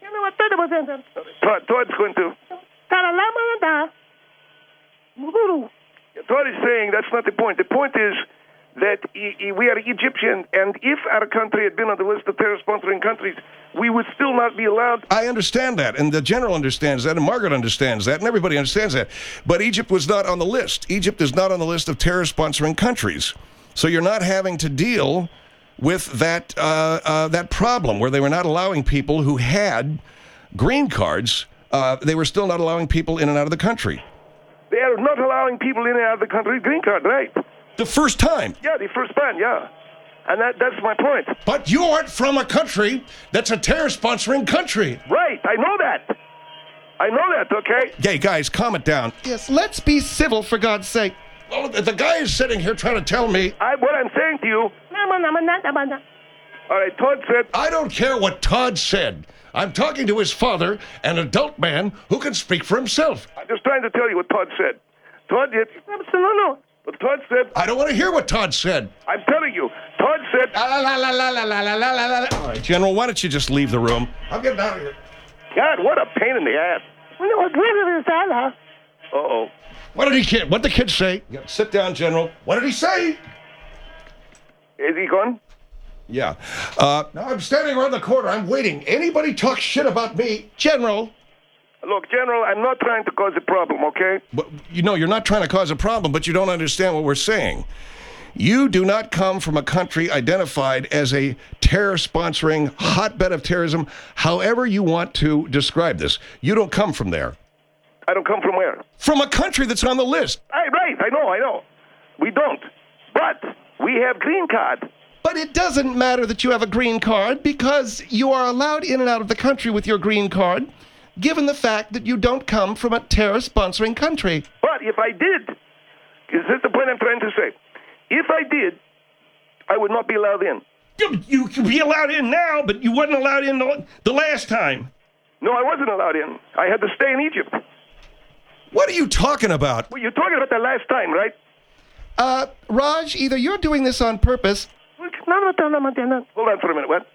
Todd's going to. Todd is saying that's not the point. The point is that we are Egyptian, and if our country had been on the list of terror-sponsoring countries, we would still not be allowed. I understand that, and the General understands that, and Margaret understands that, and everybody understands that. But Egypt was not on the list. Egypt is not on the list of terror-sponsoring countries. So you're not having to deal with that problem where they were not allowing people who had green cards. They were still not allowing people in and out of the country. They are not allowing people in and out of the country with green card, right? The first time. Yeah, the first time, yeah. And that's my point. But you aren't from a country that's a terror-sponsoring country. Right, I know that. I know that, okay? Hey, guys, calm it down. Yes, let's be civil, for God's sake. Well, the guy is sitting here trying to tell me. What I'm saying to you, all right, Todd said, I don't care what Todd said. I'm talking to his father, an adult man who can speak for himself. I'm just trying to tell you what Todd said. Todd did. No. But Todd said, I don't want to hear what Todd said. I'm telling you, Todd said, La, la, la, la, la, la, la, la, la, la. All right, General, why don't you just leave the room? I'm getting out of here. God, what a pain in the ass. Uh-oh. What did the kid say? Yeah, sit down, General. What did he say? Is he gone? Yeah. Now I'm standing around the corner. I'm waiting. Anybody talk shit about me? General, Look, General, I'm not trying to cause a problem, okay? But, you're not trying to cause a problem, but you don't understand what we're saying. You do not come from a country identified as a terror-sponsoring hotbed of terrorism, however you want to describe this. You don't come from there. I don't come from where? From a country that's on the list. Right, I know. We don't. But we have green card. but it doesn't matter that you have a green card because you are allowed in and out of the country with your green card, given the fact that you don't come from a terror-sponsoring country. But if I did, is this the point I'm trying to say? If I did, I would not be allowed in. You could be allowed in now, but you wasn't allowed in the last time. No, I wasn't allowed in. I had to stay in Egypt. What are you talking about? Well, you're talking about the last time, right? Raj, either you're doing this on purpose. Hold on for a minute, what?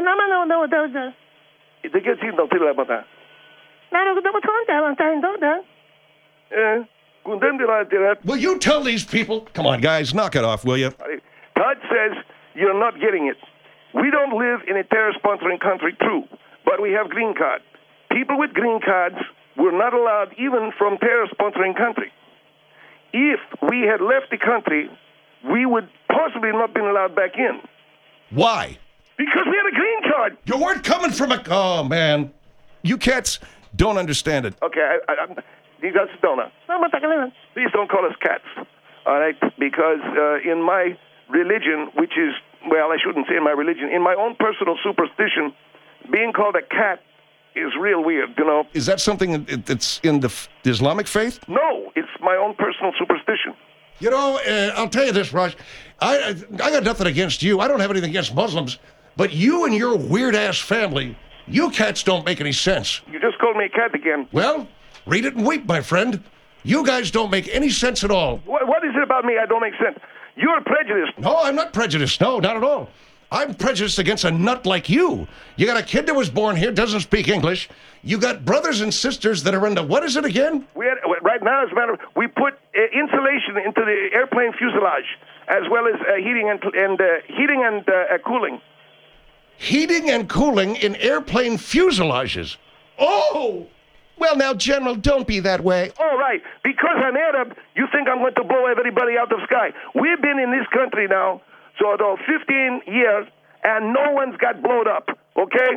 Will you tell these people? Come on, guys, knock it off, will you? Todd says you're not getting it. We don't live in a terror-sponsoring country, true, but we have green card. People with green cards were not allowed even from terror-sponsoring country. If we had left the country, we would possibly not been allowed back in. Why? Because we had a green card. You weren't coming from a... Oh, man. You cats don't understand it. Okay, you guys don't know. Please don't call us cats, all right? Because in my religion, which is, well, I shouldn't say in my religion, in my own personal superstition, being called a cat is real weird, you know. Is that something that's in the Islamic faith? No, it's my own personal superstition. You know, I'll tell you this, Raj. I got nothing against you. I don't have anything against Muslims. But you and your weird-ass family, you cats don't make any sense. You just called me a cat again. Well, read it and weep, my friend. You guys don't make any sense at all. What is it about me I don't make sense? You're prejudiced. No, I'm not prejudiced. No, not at all. I'm prejudiced against a nut like you. You got a kid that was born here, doesn't speak English. You got brothers and sisters that are into, what is it again? Right now, as a matter of, we put insulation into the airplane fuselage, as well as heating and cooling. Heating and cooling in airplane fuselages. Oh! Well, now, General, don't be that way. All right. Because I'm Arab, you think I'm going to blow everybody out of the sky. We've been in this country now, so 15 years, and no one's got blown up, okay?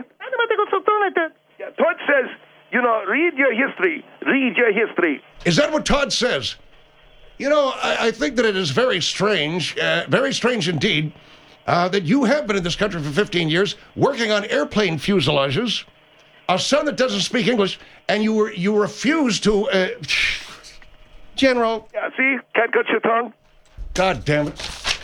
Yeah, Todd says, you know, read your history. Read your history. Is that what Todd says? You know, I think that it is very strange indeed, that you have been in this country for 15 years, working on airplane fuselages, a son that doesn't speak English, and you refuse to... General. Yeah, see? Can't cut your tongue? God damn it.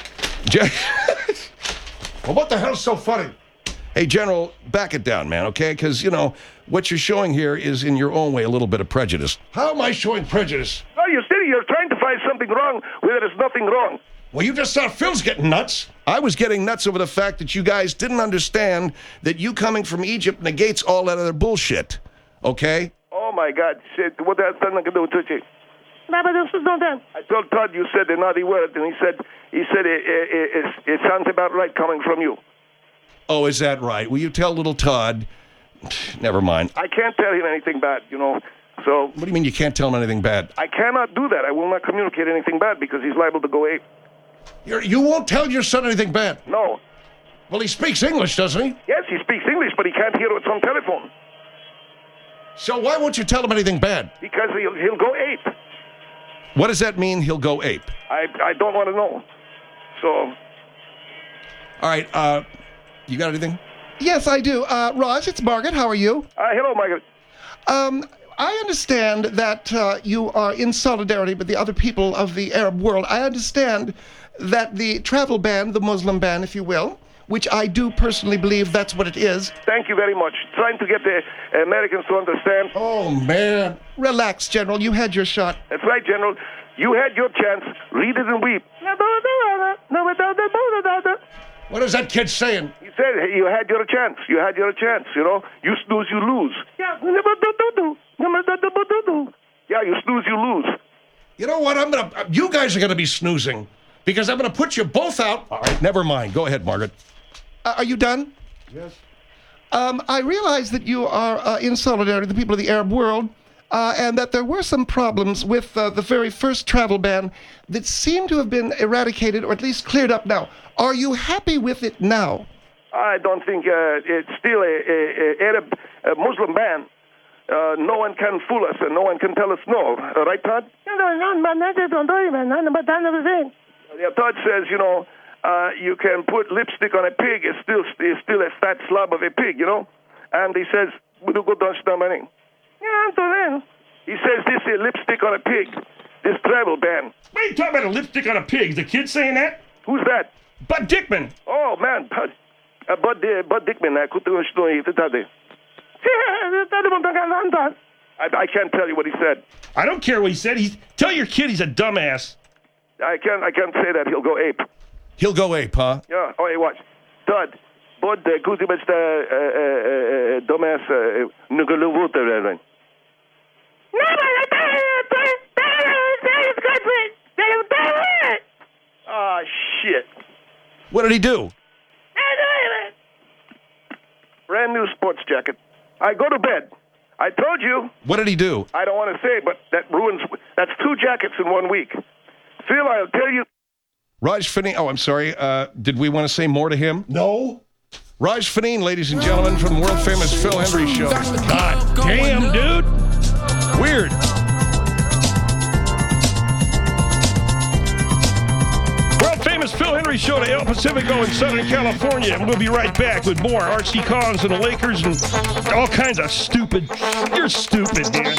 Well, what the hell's so funny? Hey, General, back it down, man, okay? Because, you know, what you're showing here is, in your own way, a little bit of prejudice. How am I showing prejudice? No, you're trying to find something wrong where there's nothing wrong. Well, you just saw Phil's getting nuts. I was getting nuts over the fact that you guys didn't understand that you coming from Egypt negates all that other bullshit, okay? Oh, my God. Shit, what that's nothing to do with it? I told Todd you said a naughty word, and he said it sounds about right coming from you. Oh, is that right? Will you tell little Todd? Never mind. I can't tell him anything bad, you know. So. What do you mean you can't tell him anything bad? I cannot do that. I will not communicate anything bad because he's liable to go ape. You won't tell your son anything bad? No. Well, he speaks English, doesn't he? Yes, he speaks English, but he can't hear what's on telephone. So why won't you tell him anything bad? Because he'll go ape. What does that mean, he'll go ape? I don't want to know. So, All right, you got anything? Yes, I do. Raj, it's Margaret. How are you? hello, Margaret. I understand that you are in solidarity with the other people of the Arab world. I understand that the travel ban, the Muslim ban, if you will, which I do personally believe that's what it is. Thank you very much. Trying to get the Americans to understand. Oh, man. Relax, General. You had your shot. That's right, General. You had your chance. Read it and weep. What is that kid saying? He said you had your chance. You had your chance, you know. You snooze, you lose. Yeah, you snooze, you lose. You know what? You guys are going to be snoozing because I'm going to put you both out. All right, never mind. Go ahead, Margaret. Are you done? Yes. I realize that you are in solidarity with the people of the Arab world, and that there were some problems with the very first travel ban that seem to have been eradicated or at least cleared up now. Are you happy with it now? I don't think it's still a Arab Muslim ban. No one can fool us and no one can tell us no. Right, Todd? Yeah, Todd says, you know, you can put lipstick on a pig. It's still a fat slob of a pig, you know? And he says, he says this is lipstick on a pig, this travel ban. What are you talking about, a lipstick on a pig? Is the kid saying that? Who's that? Bud Dickman. Oh, man, Bud Dickman. I can't tell you what he said. I don't care what he said. Tell your kid he's a dumbass. I can't say that. He'll go ape. He'll go ape, huh? Yeah. Oh, hey, watch. Todd, Bud, Kuzimich, dumbass, Nugaluvuta. Ah, shit. What did he do? Brand new sports jacket. I go to bed. I told you. What did he do? I don't want to say, but that's 2 jackets in 1 week. Phil, I'll tell you. Raj Faneen. Oh, I'm sorry. Did we want to say more to him? No. Raj Faneen, ladies and gentlemen, from the world-famous Phil Hendry Show. God damn, dude. Weird. World-famous Phil Hendry Show to El Pacifico in Southern California. And we'll be right back with more R.C. Collins and the Lakers and all kinds of stupid. You're stupid, man.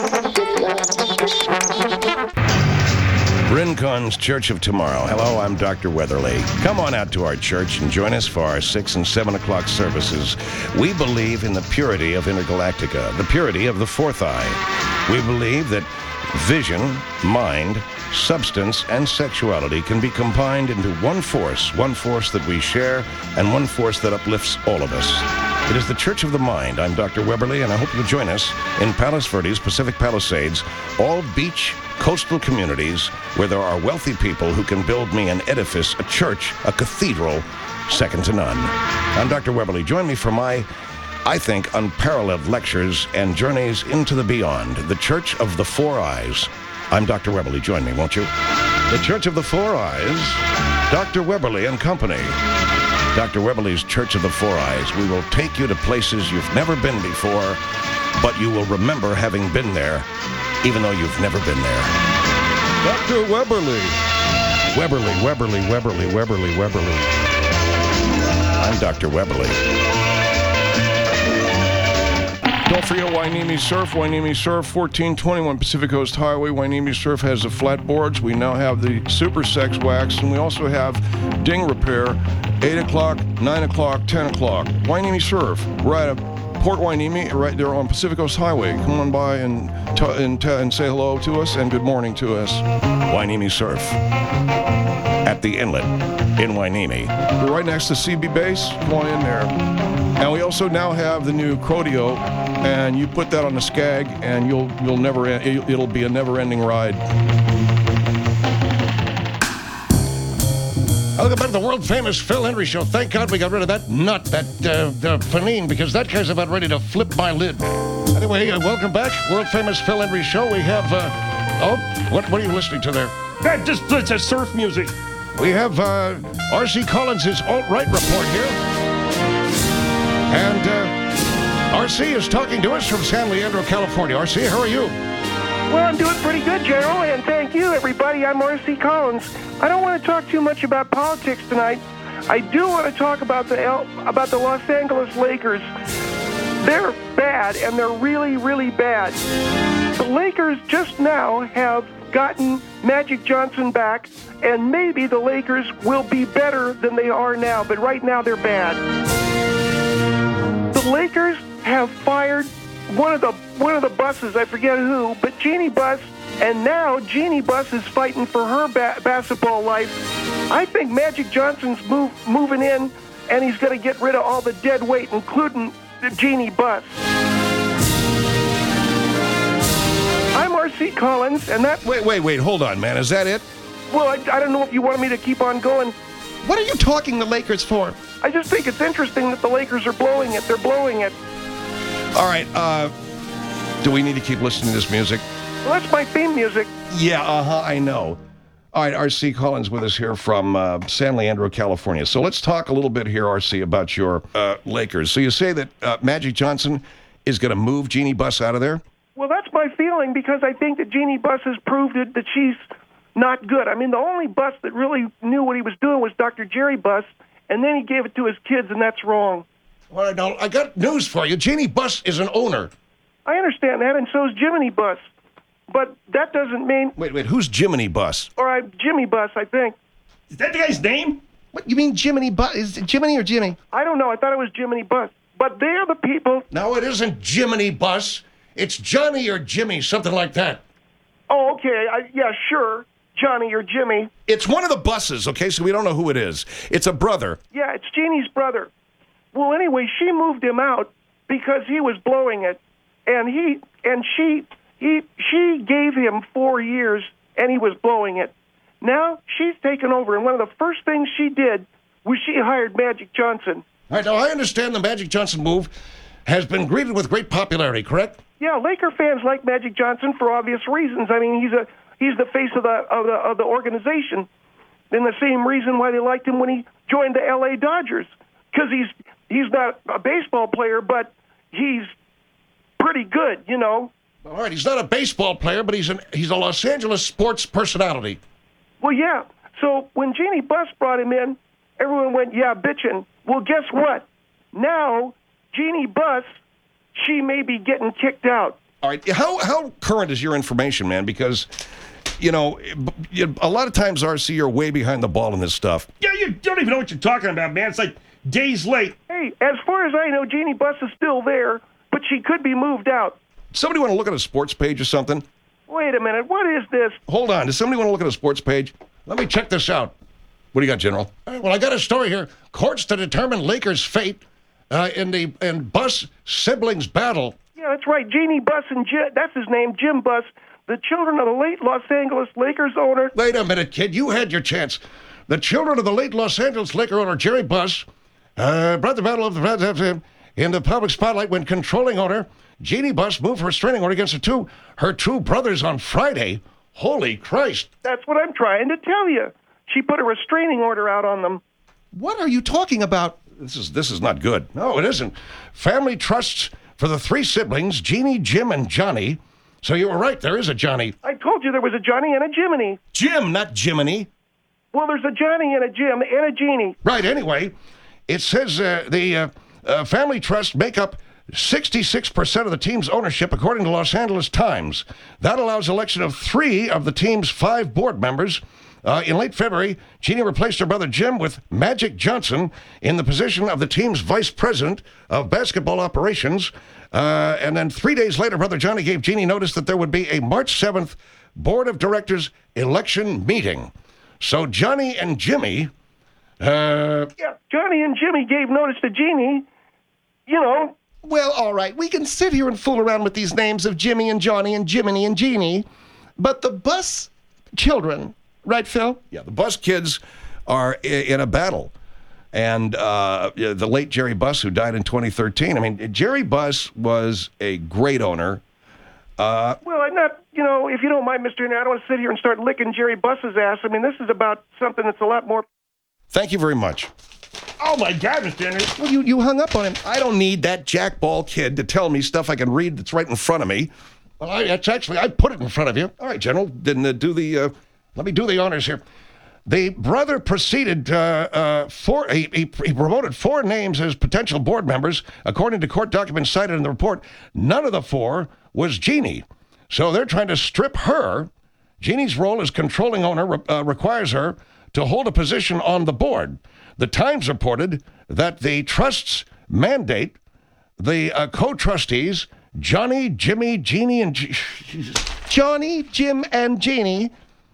Rincon's Church of Tomorrow. Hello, I'm Dr. Weatherly. Come on out to our church and join us for our 6 and 7 o'clock services. We believe in the purity of Intergalactica, the purity of the fourth eye. We believe that vision, mind, substance, and sexuality can be combined into one force that we share, and one force that uplifts all of us. It is the Church of the Mind. I'm Dr. Weberly, and I hope you'll join us in Palos Verdes, Pacific Palisades, all beach, coastal communities where there are wealthy people who can build me an edifice, a church, a cathedral, second to none. I'm Dr. Weberly. Join me for my, I think, unparalleled lectures and journeys into the beyond, the Church of the Four Eyes. I'm Dr. Weberly. Join me, won't you? The Church of the Four Eyes, Dr. Weberly and Company. Dr. Weberly's Church of the Four Eyes. We will take you to places you've never been before, but you will remember having been there, even though you've never been there. Dr. Weberly. Weberly. I'm Dr. Weberly. Don't forget Wainimi Surf, 1421 Pacific Coast Highway. Wainimi Surf has the flat boards. We now have the Super Sex Wax, and we also have Ding Repair, 8 o'clock, 9 o'clock, 10 o'clock. Wainimi Surf, right at Port Wainimi, right there on Pacific Coast Highway. Come on by and say hello to us and good morning to us. Wainimi Surf at the inlet in Wainimi. We're right next to CB Base. Come on in there. And we also now have the new Crodeo, and you put that on the Skag, and you'll never. It'll be a never-ending ride. Welcome back to the world-famous Phil Hendry Show. Thank God we got rid of that nut, the Faneen, because that guy's about ready to flip my lid. Anyway, welcome back, world-famous Phil Hendry Show. We have, what are you listening to there? It's a surf music. We have R.C. Collins' alt-right report here. And R.C. is talking to us from San Leandro, California. R.C., how are you? Well, I'm doing pretty good, General, and thank you, everybody. I'm R.C. Collins. I don't want to talk too much about politics tonight. I do want to talk about the Los Angeles Lakers. They're bad, and they're really, really bad. The Lakers just now have gotten Magic Johnson back, and maybe the Lakers will be better than they are now, but right now they're bad. The Lakers have fired one of the buses, I forget who, but Jeannie Buss, and now Jeannie Buss is fighting for her basketball life. I think Magic Johnson's moving in, and he's going to get rid of all the dead weight, including Jeannie Buss. I'm R.C. Collins, and that... Wait, hold on, man. Is that it? Well, I don't know if you want me to keep on going. What are you talking the Lakers for? I just think it's interesting that the Lakers are blowing it. They're blowing it. All right, do we need to keep listening to this music? Well, that's my theme music. Yeah, I know. All right, R.C. Collins with us here from San Leandro, California. So let's talk a little bit here, R.C., about your Lakers. So you say that Magic Johnson is going to move Jeannie Buss out of there? Well, that's my feeling, because I think that Jeannie Buss has proved it, that she's not good. I mean, the only Buss that really knew what he was doing was Dr. Jerry Buss, and then he gave it to his kids, and that's wrong. All right, now, I got news for you. Jeannie Buss is an owner. I understand that, and so is Jiminy Buss. But that doesn't mean... Wait, who's Jiminy Buss? Or Jimmy Buss, I think. Is that the guy's name? What, you mean Jiminy Buss? Is it Jiminy or Jimmy? I don't know. I thought it was Jiminy Buss. But they're the people... No, it isn't Jiminy Buss. It's Johnny or Jimmy, something like that. Oh, okay. Yeah, sure. Johnny or Jimmy. It's one of the Busses, okay? So we don't know who it is. It's a brother. Yeah, it's Jeannie's brother. Well, anyway, she moved him out because he was blowing it. And she gave him 4 years, and he was blowing it. Now she's taken over, and one of the first things she did was she hired Magic Johnson. All right, now I understand the Magic Johnson move has been greeted with great popularity, correct? Yeah, Laker fans like Magic Johnson for obvious reasons. I mean, he's the face of the organization, and the same reason why they liked him when he joined the L.A. Dodgers, because he's not a baseball player, but he's pretty good, you know. All right, he's not a baseball player, but he's a Los Angeles sports personality. Well, yeah. So when Jeannie Buss brought him in, everyone went, yeah, bitchin'. Well, guess what? Now, Jeannie Buss, she may be getting kicked out. All right, how current is your information, man? Because, you know, a lot of times, RC, you're way behind the ball in this stuff. Yeah, you don't even know what you're talking about, man. It's like days late. Hey, as far as I know, Jeannie Buss is still there, but she could be moved out. Somebody want to look at a sports page or something? Wait a minute, what is this? Hold on, does somebody want to look at a sports page? Let me check this out. What do you got, General? All right, well, I got a story here. Courts to determine Lakers' fate in Buss siblings battle. Yeah, that's right. Jeannie Buss and that's his name, Jim Buss, the children of the late Los Angeles Lakers owner. Wait a minute, kid. You had your chance. The children of the late Los Angeles Laker owner Jerry Buss brought the battle of the in the public spotlight when controlling owner Jeannie Buss moved her restraining order against her two brothers on Friday. Holy Christ. That's what I'm trying to tell you. She put a restraining order out on them. What are you talking about? This is not good. No, it isn't. Family trusts for the three siblings, Jeannie, Jim, and Johnny. So you were right, there is a Johnny. I told you there was a Johnny and a Jiminy. Jim, not Jiminy. Well, there's a Johnny and a Jim and a Jeannie. Right, anyway, it says the family trusts make up 66% of the team's ownership, according to Los Angeles Times. That allows election of 3 of the team's 5 board members. In late February, Jeannie replaced her brother Jim with Magic Johnson in the position of the team's vice president of basketball operations. And then 3 days later, brother Johnny gave Jeannie notice that there would be a March 7th board of directors election meeting. So Johnny and Jimmy... Yeah, Johnny and Jimmy gave notice to Jeannie, you know... Well, all right, we can sit here and fool around with these names of Jimmy and Johnny and Jiminy and Jeannie, but the Buss children, right, Phil? Yeah, the Buss kids are in a battle. And the late Jerry Buss, who died in 2013, I mean, Jerry Buss was a great owner. Well, I'm not, you know, if you don't mind, Mr. Henry, I don't want to sit here and start licking Jerry Buss's ass. I mean, this is about something that's a lot more... Thank you very much. Oh, my God, Mr. Henry. Well, you hung up on him. I don't need that jackball kid to tell me stuff I can read that's right in front of me. Well, I put it in front of you. All right, General. Then Let me do the honors here. The brother proceeded he promoted 4 names as potential board members. According to court documents cited in the report, none of the 4 was Jeannie. So they're trying to strip her. Jeannie's role as controlling owner requires her to hold a position on the board. The Times reported that the trust's mandate, the co-trustees, Johnny, Jimmy, Jeannie, and Johnny, Jim, and Jeannie,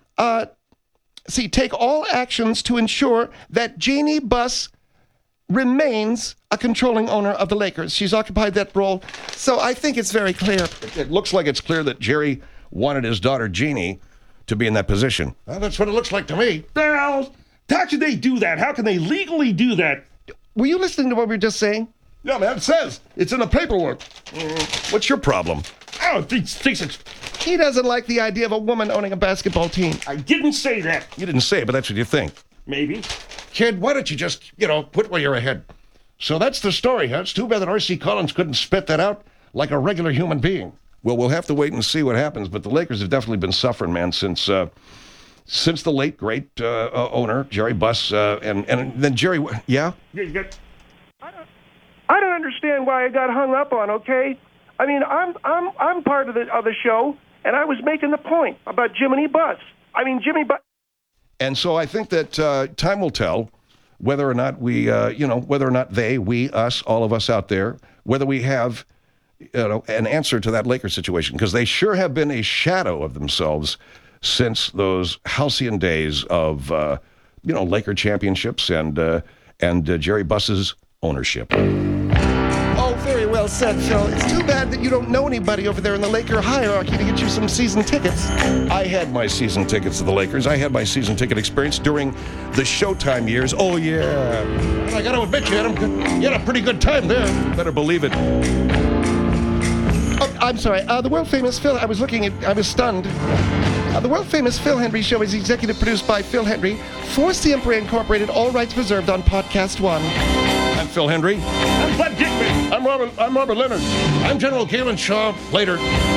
take all actions to ensure that Jeannie Buss remains a controlling owner of the Lakers. She's occupied that role, so I think it's very clear. It looks like it's clear that Jerry wanted his daughter Jeannie to be in that position. Well, that's what it looks like to me. How can they do that? How can they legally do that? Were you listening to what we were just saying? Yeah, man, it says. It's in the paperwork. What's your problem? I don't think it's... He doesn't like the idea of a woman owning a basketball team. I didn't say that. You didn't say it, but that's what you think. Maybe. Kid, why don't you just, quit while you're ahead? So that's the story, huh? It's too bad that R.C. Collins couldn't spit that out like a regular human being. Well, we'll have to wait and see what happens, but the Lakers have definitely been suffering, man, since the late, great owner, Jerry Buss, and then Jerry, yeah? I don't understand why I got hung up on, okay? I mean, I'm part of the show, and I was making the point about Jiminy Buss. Jimmy Buss. And so I think that time will tell whether or not we, whether or not we, us, all of us out there, whether we have, an answer to that Lakers situation, because they sure have been a shadow of themselves since those halcyon days of, Laker championships and Jerry Buss's ownership. Oh, very well said, Phil. It's too bad that you don't know anybody over there in the Laker hierarchy to get you some season tickets. I had my season tickets to the Lakers. I had my season ticket experience during the Showtime years. Oh, yeah. I got to admit, you had a pretty good time there. Better believe it. Oh, I'm sorry. The world-famous Phil, I was stunned. The world-famous Phil Hendrie Show is executive produced by Phil Hendrie for CMPRA Incorporated, all rights reserved on Podcast One. I'm Phil Hendrie. I'm Bud Dickman. I'm Robert Leonard. I'm General Galen Shaw. Later.